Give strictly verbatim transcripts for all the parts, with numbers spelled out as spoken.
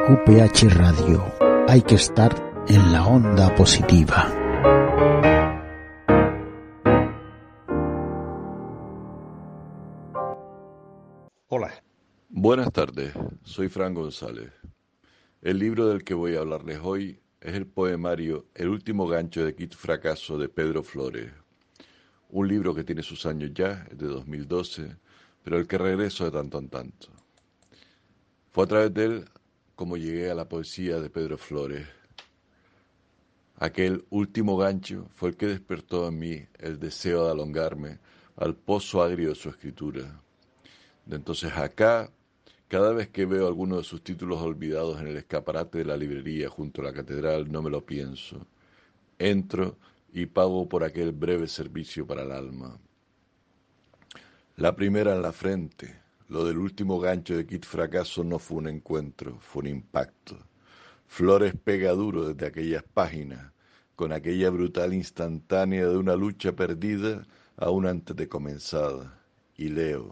U P H Radio. Hay que estar en la onda positiva. Hola. Buenas tardes, soy Fran González. El libro del que voy a hablarles hoy es el poemario El último gancho de Kid Fracaso de Pedro Flores. Un libro que tiene sus años ya, es de dos mil doce, pero al que regreso de tanto en tanto. Fue a través de él como llegué a la poesía de Pedro Flores. Aquel último gancho fue el que despertó en mí el deseo de alongarme al pozo agrio de su escritura. De entonces acá, cada vez que veo alguno de sus títulos olvidados en el escaparate de la librería junto a la catedral, no me lo pienso. Entro y pago por aquel breve servicio para el alma. La primera en la frente, lo del último gancho de Kid Fracaso no fue un encuentro, fue un impacto. Flores pega duro desde aquellas páginas, con aquella brutal instantánea de una lucha perdida aún antes de comenzada. Y leo: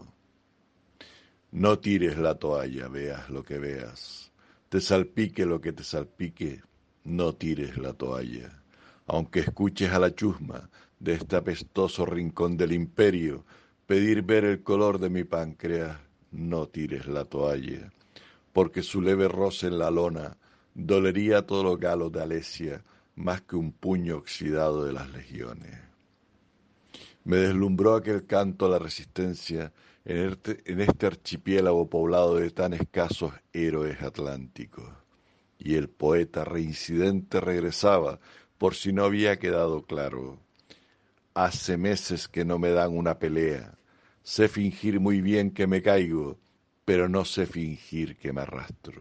no tires la toalla, veas lo que veas. Te salpique lo que te salpique, no tires la toalla. Aunque escuches a la chusma de este apestoso rincón del imperio pedir ver el color de mi páncreas, no tires la toalla. Porque su leve roce en la lona dolería a todos los galos de Alesia más que un puño oxidado de las legiones. Me deslumbró aquel canto a la resistencia en este, en este archipiélago poblado de tan escasos héroes atlánticos. Y el poeta reincidente regresaba, por si no había quedado claro. Hace meses que no me dan una pelea. Sé fingir muy bien que me caigo, pero no sé fingir que me arrastro.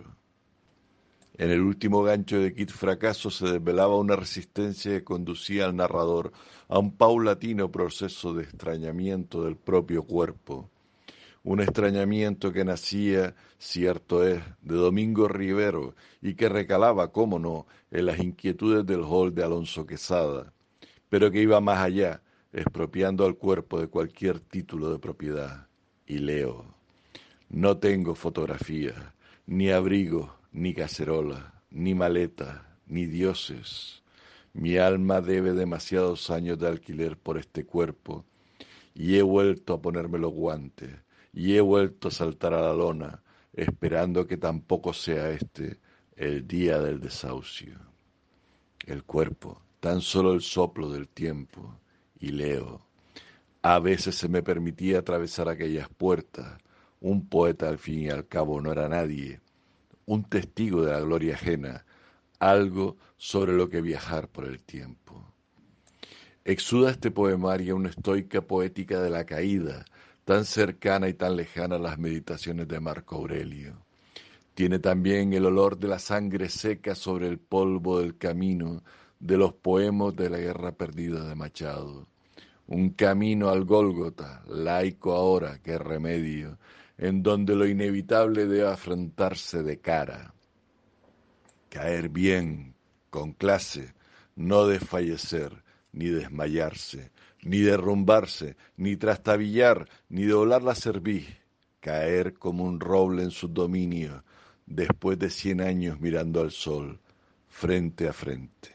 En el último gancho de Kid Fracaso se desvelaba una resistencia que conducía al narrador a un paulatino proceso de extrañamiento del propio cuerpo. Un extrañamiento que nacía, cierto es, de Domingo Rivero y que recalaba, cómo no, en las inquietudes del hall de Alonso Quesada, pero que iba más allá, expropiando al cuerpo de cualquier título de propiedad. Y leo: no tengo fotografías, ni abrigos, ni cacerolas, ni maletas, ni dioses. Mi alma debe demasiados años de alquiler por este cuerpo, y he vuelto a ponerme los guantes, y he vuelto a saltar a la lona, esperando que tampoco sea este el día del desahucio. El cuerpo, tan solo el soplo del tiempo, y leo: a veces se me permitía atravesar aquellas puertas. Un poeta al fin y al cabo no era nadie, un testigo de la gloria ajena, algo sobre lo que viajar por el tiempo. Exuda este poemario una estoica poética de la caída, tan cercana y tan lejana a las meditaciones de Marco Aurelio. Tiene también el olor de la sangre seca sobre el polvo del camino de los poemas de la guerra perdida de Machado. Un camino al Gólgota, laico ahora que remedio, en donde lo inevitable debe afrontarse de cara. Caer bien, con clase, no desfallecer, ni desmayarse, ni derrumbarse, ni trastabillar, ni doblar la cerviz. Caer como un roble en sus dominios, después de cien años mirando al sol, frente a frente.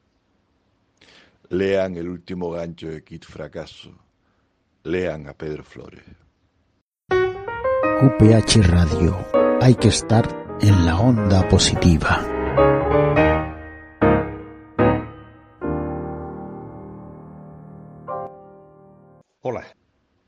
Lean el último gancho de Kid Fracaso. Lean a Pedro Flores. U P H Radio. Hay que estar en la onda positiva. Hola.